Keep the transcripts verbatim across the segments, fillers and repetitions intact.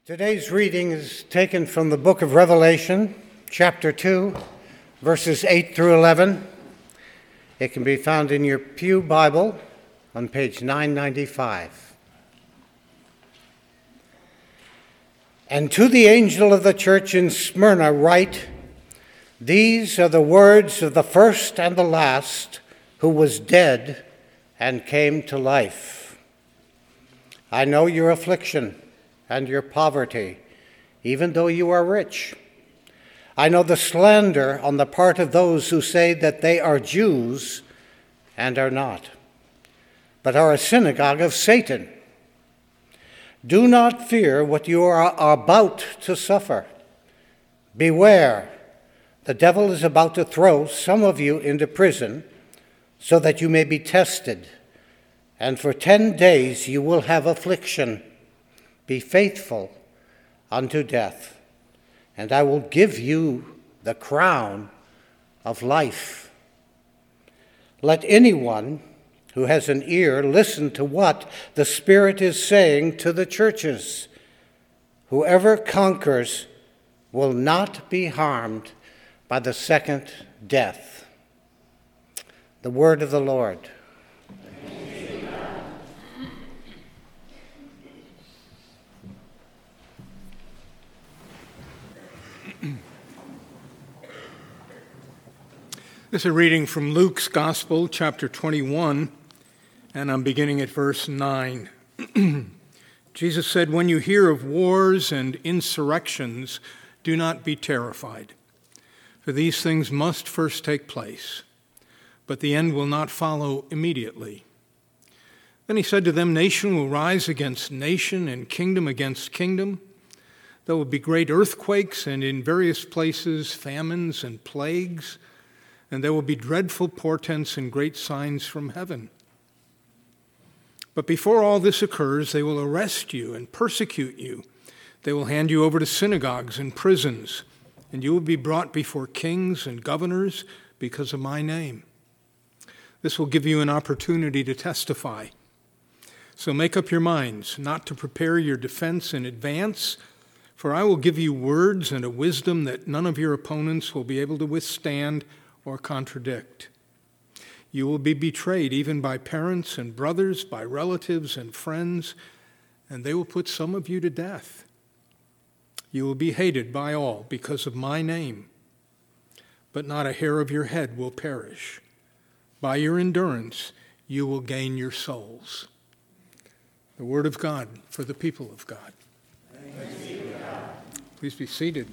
Today's reading is taken from the book of Revelation, chapter two, verses eight through eleven. It can be found in your Pew Bible on page nine ninety-five. And to the angel of the church in Smyrna write, these are the words of the first and the last, who was dead and came to life. I know your affliction and your poverty, even though you are rich. I know the slander on the part of those who say that they are Jews and are not, but are a synagogue of Satan. Do not fear what you are about to suffer. Beware, the devil is about to throw some of you into prison so that you may be tested, and for ten days you will have affliction. Be faithful unto death, and I will give you the crown of life. Let anyone who has an ear listen to what the Spirit is saying to the churches. Whoever conquers will not be harmed by the second death. The word of the Lord. This is a reading from Luke's Gospel, chapter twenty-one, and I'm beginning at verse nine. Jesus said, when you hear of wars and insurrections, do not be terrified, for these things must first take place, but the end will not follow immediately. Then he said to them, nation will rise against nation and kingdom against kingdom. There will be great earthquakes and in various places famines and plagues, and there will be dreadful portents and great signs from heaven. But before all this occurs, they will arrest you and persecute you. They will hand you over to synagogues and prisons, and you will be brought before kings and governors because of my name. This will give you an opportunity to testify. So make up your minds not to prepare your defense in advance, for I will give you words and a wisdom that none of your opponents will be able to withstand or contradict. You will be betrayed even by parents and brothers, by relatives and friends, and they will put some of you to death. You will be hated by all because of my name, but not a hair of your head will perish. By your endurance, you will gain your souls. The word of God for the people of God. Thanks be to God. Please be seated.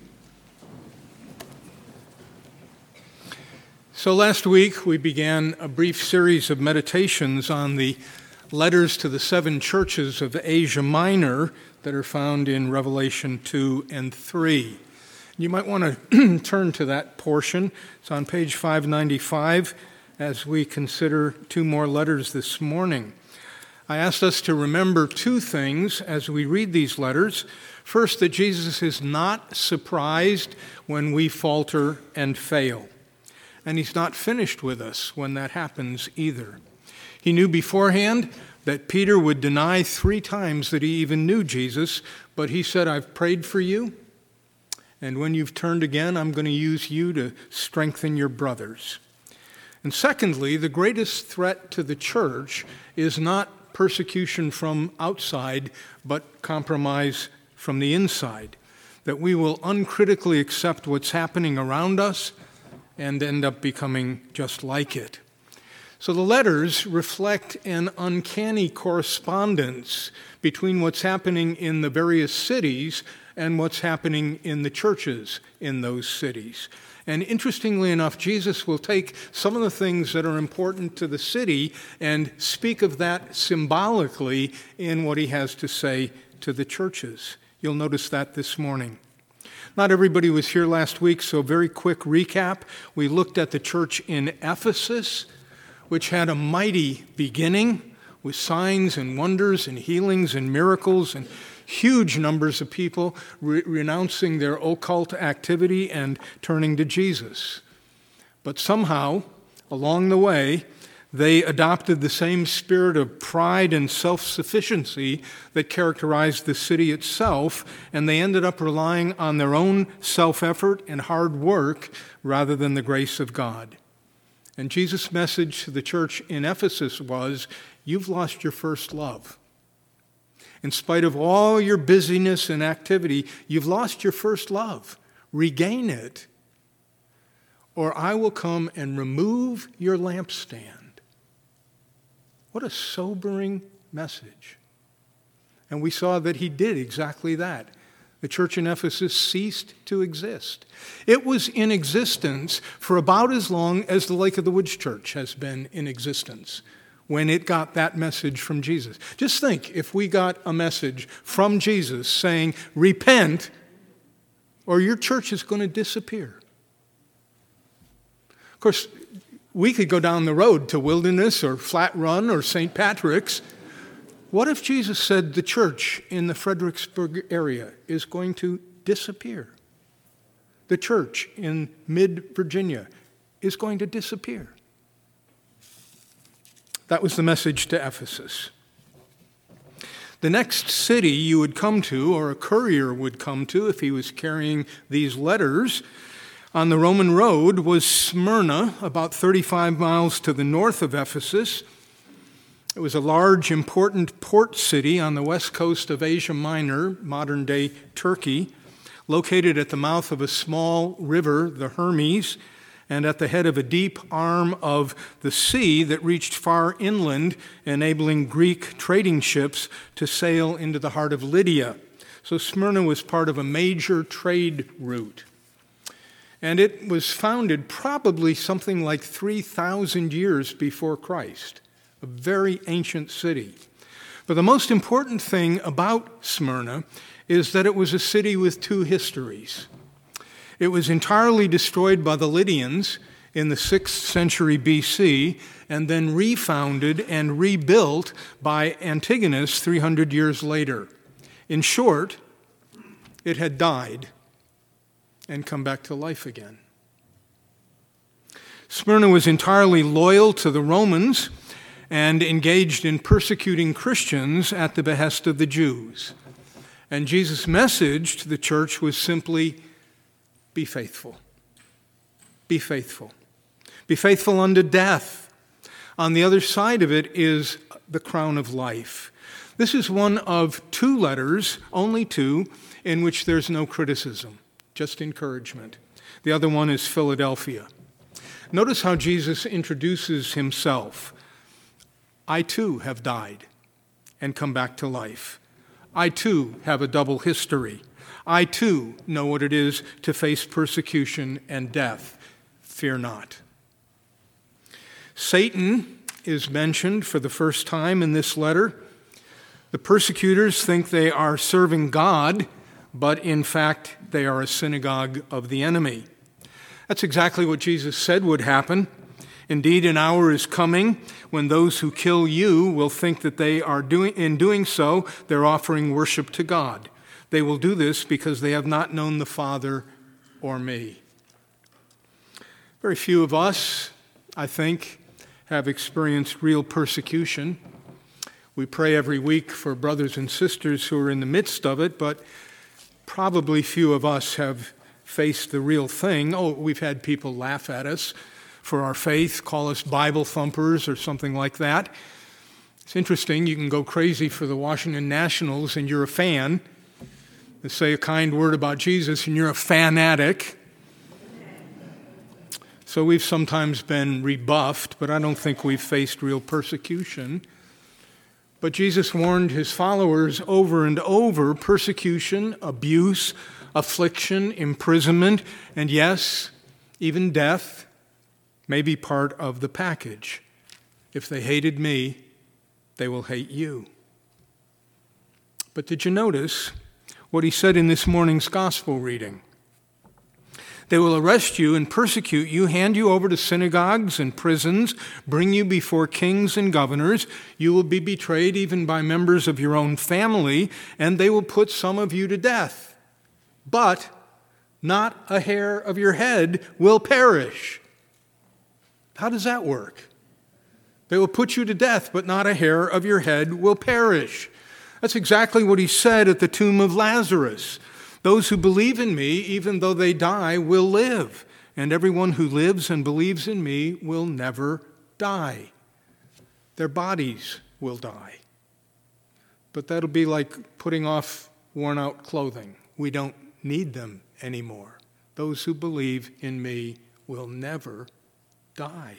So last week we began a brief series of meditations on the letters to the seven churches of Asia Minor that are found in Revelation two and three. You might want to turn to that portion. It's on page five ninety-five as we consider two more letters this morning. I asked us to remember two things as we read these letters. First, that Jesus is not surprised when we falter and fail. And he's not finished with us when that happens either. He knew beforehand that Peter would deny three times that he even knew Jesus, but he said, I've prayed for you, and when you've turned again, I'm going to use you to strengthen your brothers. And secondly, the greatest threat to the church is not persecution from outside, but compromise from the inside, that we will uncritically accept what's happening around us and end up becoming just like it. So the letters reflect an uncanny correspondence between what's happening in the various cities and what's happening in the churches in those cities. And interestingly enough, Jesus will take some of the things that are important to the city and speak of that symbolically in what he has to say to the churches. You'll notice that this morning. Not everybody was here last week, so very quick recap. We looked at the church in Ephesus, which had a mighty beginning with signs and wonders and healings and miracles and huge numbers of people re- renouncing their occult activity and turning to Jesus. But somehow, along the way, They adopted the same spirit of pride and self-sufficiency that characterized the city itself, and they ended up relying on their own self-effort and hard work rather than the grace of God. And Jesus' message to the church in Ephesus was, you've lost your first love. In spite of all your busyness and activity, you've lost your first love. Regain it, or I will come and remove your lampstand. What a sobering message. And we saw that he did exactly that. The church in Ephesus ceased to exist. It was in existence for about as long as the Lake of the Woods Church has been in existence when it got that message from Jesus. Just think if we got a message from Jesus saying, repent, or your church is going to disappear. Of course, we could go down the road to Wilderness or Flat Run or Saint Patrick's. What if Jesus said the church in the Fredericksburg area is going to disappear? The church in mid-Virginia is going to disappear. That was the message to Ephesus. The next city you would come to, or a courier would come to if he was carrying these letters on the Roman road, was Smyrna, about thirty-five miles to the north of Ephesus. It was a large, important port city on the west coast of Asia Minor, modern-day Turkey, located at the mouth of a small river, the Hermes, and at the head of a deep arm of the sea that reached far inland, enabling Greek trading ships to sail into the heart of Lydia. So Smyrna was part of a major trade route. And it was founded probably something like three thousand years before Christ, a very ancient city. But the most important thing about Smyrna is that it was a city with two histories. It was entirely destroyed by the Lydians in the sixth century B C and then refounded and rebuilt by Antigonus three hundred years later. In short, it had died and come back to life again. Smyrna was entirely loyal to the Romans and engaged in persecuting Christians at the behest of the Jews. And Jesus' message to the church was simply, be faithful. Be faithful. Be faithful unto death. On the other side of it is the crown of life. This is one of two letters, only two, in which there's no criticism, just encouragement. The other one is Philadelphia. Notice how Jesus introduces himself. I too have died and come back to life. I too have a double history. I too know what it is to face persecution and death. Fear not. Satan is mentioned for the first time in this letter. The persecutors think they are serving God, but in fact, they are a synagogue of the enemy. That's exactly what Jesus said would happen. Indeed, an hour is coming when those who kill you will think that they are doing, in doing so, they're offering worship to God. They will do this because they have not known the Father or me. Very few of us, I think, have experienced real persecution. We pray every week for brothers and sisters who are in the midst of it, but probably few of us have faced the real thing. Oh, we've had people laugh at us for our faith, call us Bible thumpers or something like that. It's interesting, you can go crazy for the Washington Nationals and you're a fan. They say a kind word about Jesus and you're a fanatic. So we've sometimes been rebuffed, but I don't think we've faced real persecution. But Jesus warned his followers over and over, persecution, abuse, affliction, imprisonment, and yes, even death may be part of the package. If they hated me, they will hate you. But did you notice what he said in this morning's gospel reading? They will arrest you and persecute you, hand you over to synagogues and prisons, bring you before kings and governors. You will be betrayed even by members of your own family, and they will put some of you to death. But not a hair of your head will perish. How does that work? They will put you to death, but not a hair of your head will perish. That's exactly what he said at the tomb of Lazarus. Those who believe in me, even though they die, will live. And everyone who lives and believes in me will never die. Their bodies will die. But that'll be like putting off worn-out clothing. We don't need them anymore. Those who believe in me will never die.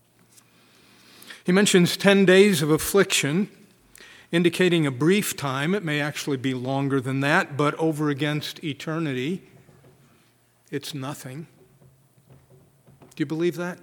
He mentions ten days of affliction, indicating a brief time. It may actually be longer than that, but over against eternity, it's nothing. Do you believe that?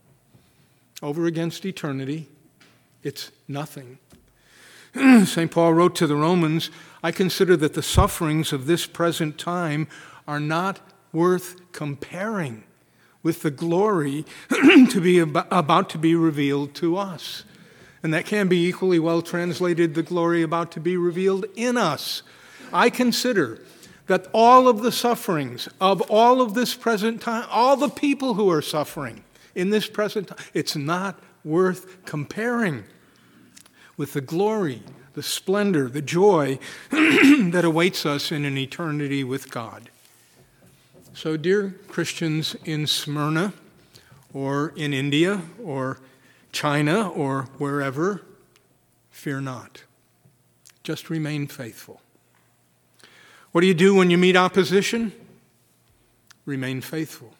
Over against eternity, it's nothing. Saint Paul wrote to the Romans, I consider that the sufferings of this present time are not worth comparing with the glory to be ab- about to be revealed to us. And that can be equally well translated, the glory about to be revealed in us. I consider that all of the sufferings of all of this present time, all the people who are suffering in this present time, it's not worth comparing with the glory, the splendor, the joy that awaits us in an eternity with God. So, dear Christians in Smyrna, or in India, or China, or wherever, fear not. Just remain faithful. What do you do when you meet opposition? Remain faithful.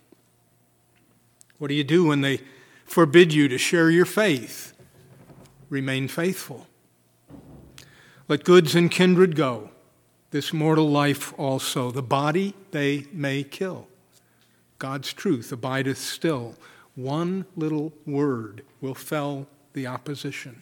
What do you do when they forbid you to share your faith? Remain faithful. Let goods and kindred go, this mortal life also. The body they may kill. God's truth abideth still. One little word will fell the opposition.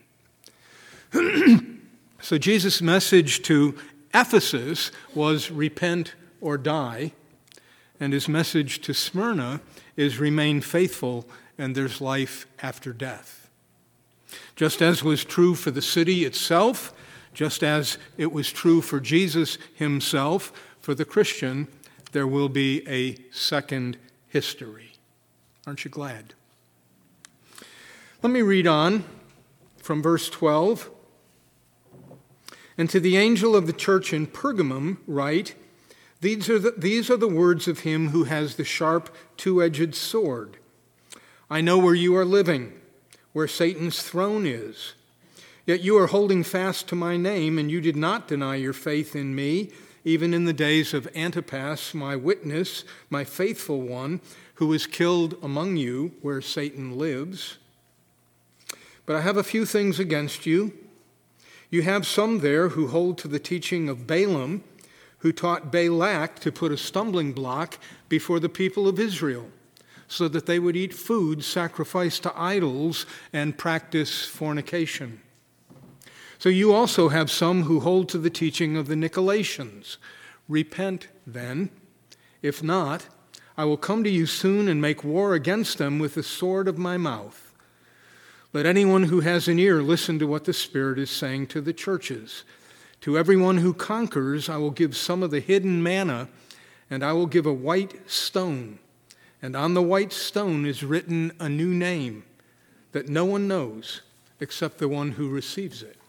So Jesus' message to Ephesus was repent or die, and his message to Smyrna is remain faithful and there's life after death. Just as was true for the city itself, just as it was true for Jesus himself, for the Christian, there will be a second history. Aren't you glad? Let me read on from verse twelve. And to the angel of the church in Pergamum write, These are the, these are the words of him who has the sharp two-edged sword. I know where you are living, where Satan's throne is. Yet you are holding fast to my name, and you did not deny your faith in me, even in the days of Antipas, my witness, my faithful one, who was killed among you where Satan lives. But I have a few things against you. You have some there who hold to the teaching of Balaam, who taught Balak to put a stumbling block before the people of Israel, so that they would eat food sacrificed to idols and practice fornication. So you also have some who hold to the teaching of the Nicolaitans. Repent then. If not, I will come to you soon and make war against them with the sword of my mouth. Let anyone who has an ear listen to what the Spirit is saying to the churches. To everyone who conquers, I will give some of the hidden manna, and I will give a white stone. And on the white stone is written a new name that no one knows except the one who receives it.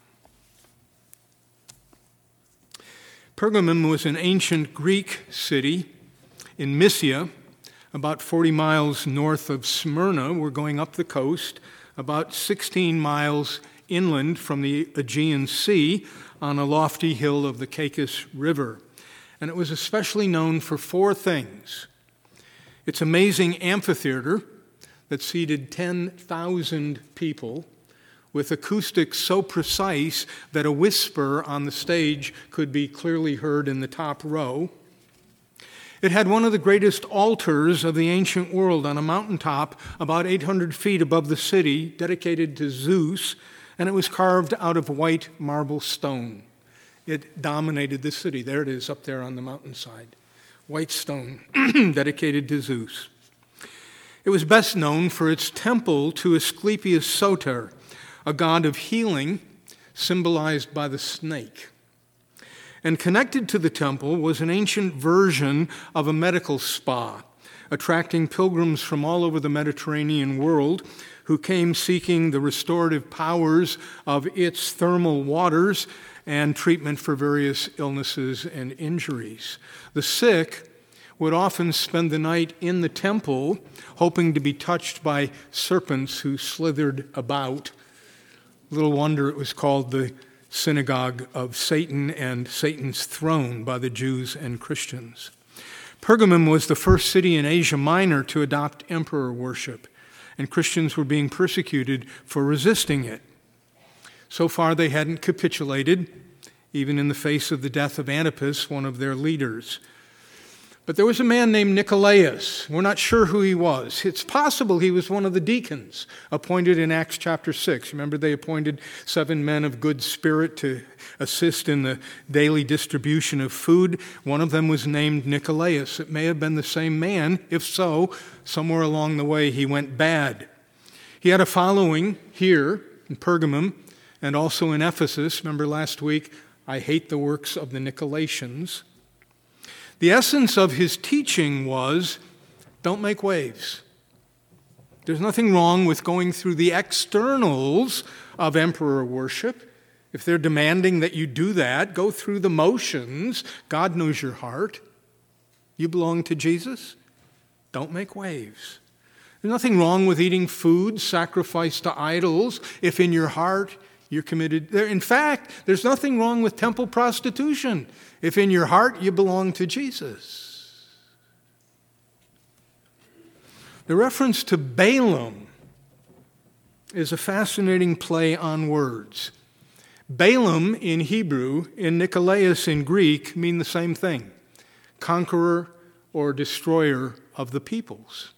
Pergamum was an ancient Greek city in Mysia, about forty miles north of Smyrna. We're going up the coast, about sixteen miles inland from the Aegean Sea on a lofty hill of the Caicus River. And it was especially known for four things. Its amazing amphitheater that seated ten thousand people, with acoustics so precise that a whisper on the stage could be clearly heard in the top row. It had one of the greatest altars of the ancient world on a mountaintop about eight hundred feet above the city, dedicated to Zeus, and it was carved out of white marble stone. It dominated the city. There it is up there on the mountainside. White stone, dedicated to Zeus. It was best known for its temple to Asclepius Soter, a god of healing, symbolized by the snake. And connected to the temple was an ancient version of a medical spa, attracting pilgrims from all over the Mediterranean world who came seeking the restorative powers of its thermal waters and treatment for various illnesses and injuries. The sick would often spend the night in the temple, hoping to be touched by serpents who slithered about. Little wonder it was called the synagogue of Satan and Satan's throne by the Jews and Christians. Pergamum was the first city in Asia Minor to adopt emperor worship, and Christians were being persecuted for resisting it. So far, they hadn't capitulated, even in the face of the death of Antipas, one of their leaders. But there was a man named Nicolaus. We're not sure who he was. It's possible he was one of the deacons appointed in Acts chapter six. Remember, they appointed seven men of good spirit to assist in the daily distribution of food. One of them was named Nicolaus. It may have been the same man. If so, somewhere along the way he went bad. He had a following here in Pergamum and also in Ephesus. Remember last week, I hate the works of the Nicolaitans. The essence of his teaching was, don't make waves. There's nothing wrong with going through the externals of emperor worship. If they're demanding that you do that, go through the motions. God knows your heart. You belong to Jesus. Don't make waves. There's nothing wrong with eating food sacrificed to idols if in your heart you're committed. In fact, there's nothing wrong with temple prostitution if in your heart you belong to Jesus. The reference to Balaam is a fascinating play on words. Balaam in Hebrew and Nicolaus in Greek mean the same thing: conqueror or destroyer of the peoples.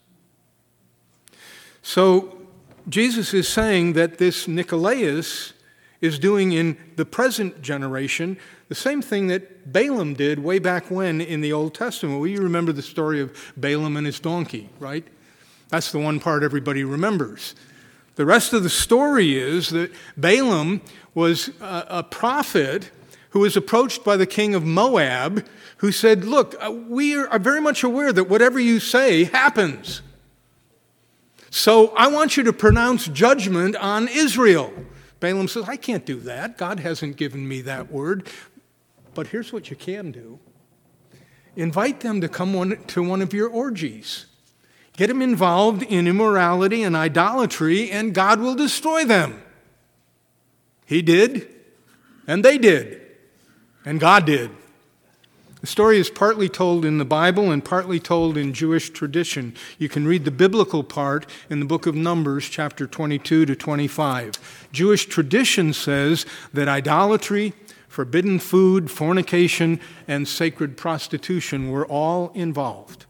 So Jesus is saying that this Nicolaus is doing in the present generation the same thing that Balaam did way back when in the Old Testament. Well, you remember the story of Balaam and his donkey, right? That's the one part everybody remembers. The rest of the story is that Balaam was a, a prophet who was approached by the king of Moab, who said, look, we are very much aware that whatever you say happens. So I want you to pronounce judgment on Israel. Balaam says, I can't do that. God hasn't given me that word. But here's what you can do. Invite them to come one, to one of your orgies. Get them involved in immorality and idolatry, and God will destroy them. He did, and they did, and God did. The story is partly told in the Bible and partly told in Jewish tradition. You can read the biblical part in the book of Numbers, chapter twenty-two to twenty-five. Jewish tradition says that idolatry, forbidden food, fornication, and sacred prostitution were all involved.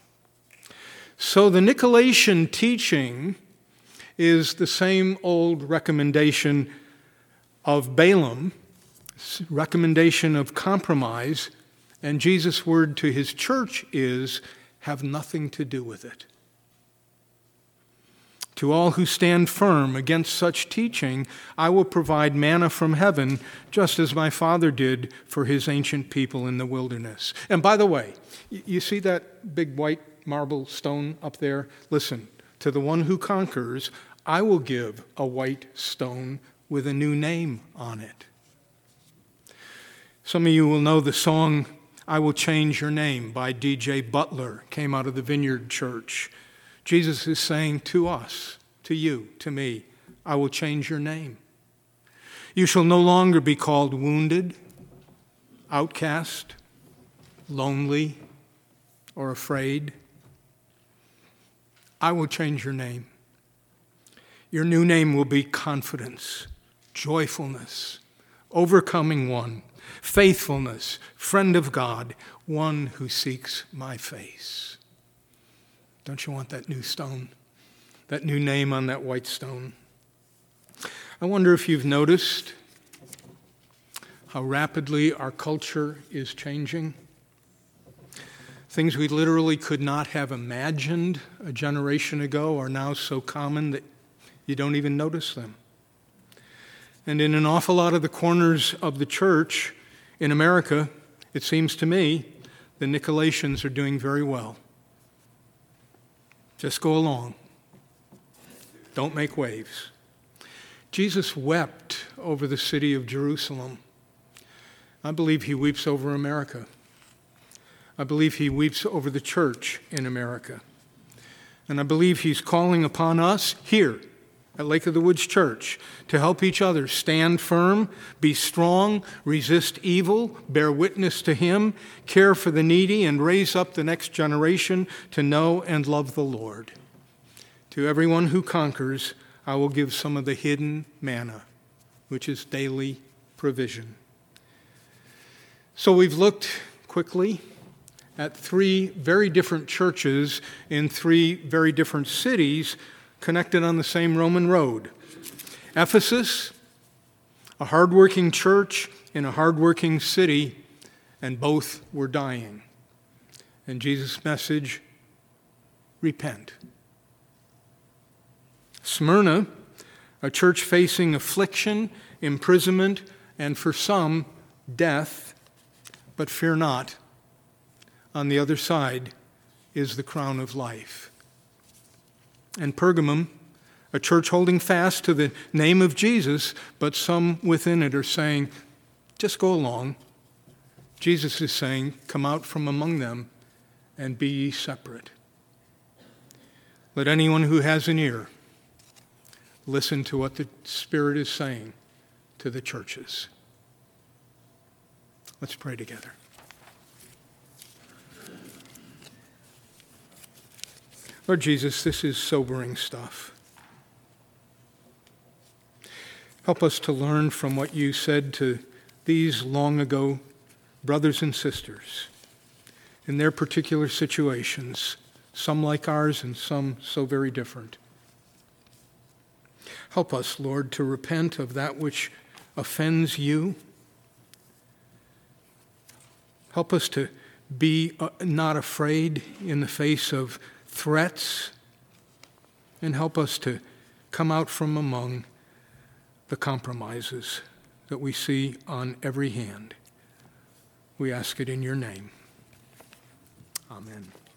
So the Nicolaitan teaching is the same old recommendation of Balaam, recommendation of compromise. And Jesus' word to his church is, have nothing to do with it. To all who stand firm against such teaching, I will provide manna from heaven, just as my Father did for his ancient people in the wilderness. And by the way, you see that big white marble stone up there? Listen, to the one who conquers, I will give a white stone with a new name on it. Some of you will know the song, I Will Change Your Name by D J Butler, came out of the Vineyard Church. Jesus is saying to us, to you, to me, I will change your name. You shall no longer be called wounded, outcast, lonely, or afraid. I will change your name. Your new name will be confidence, joyfulness, overcoming one, faithfulness, friend of God, one who seeks my face. Don't you want that new stone, that new name on that white stone? I wonder if you've noticed how rapidly our culture is changing. Things we literally could not have imagined a generation ago are now so common that you don't even notice them. And in an awful lot of the corners of the church in America, it seems to me, the Nicolaitans are doing very well. Just go along. Don't make waves. Jesus wept over the city of Jerusalem. I believe he weeps over America. I believe he weeps over the church in America. And I believe he's calling upon us here at Lake of the Woods Church to help each other stand firm, be strong, resist evil, bear witness to him, care for the needy, and raise up the next generation to know and love the Lord. To everyone who conquers, I will give some of the hidden manna, which is daily provision. So we've looked quickly at three very different churches in three very different cities connected on the same Roman road. Ephesus, a hardworking church in a hardworking city, and both were dying. And Jesus' message, repent. Smyrna, a church facing affliction, imprisonment, and for some, death, but fear not. On the other side is the crown of life. And Pergamum, a church holding fast to the name of Jesus, but some within it are saying, just go along. Jesus is saying, come out from among them and be ye separate. Let anyone who has an ear listen to what the Spirit is saying to the churches. Let's pray together. Lord Jesus, this is sobering stuff. Help us to learn from what you said to these long ago brothers and sisters in their particular situations, some like ours and some so very different. Help us, Lord, to repent of that which offends you. Help us to be not afraid in the face of threats, and help us to come out from among the compromises that we see on every hand. We ask it in your name. Amen.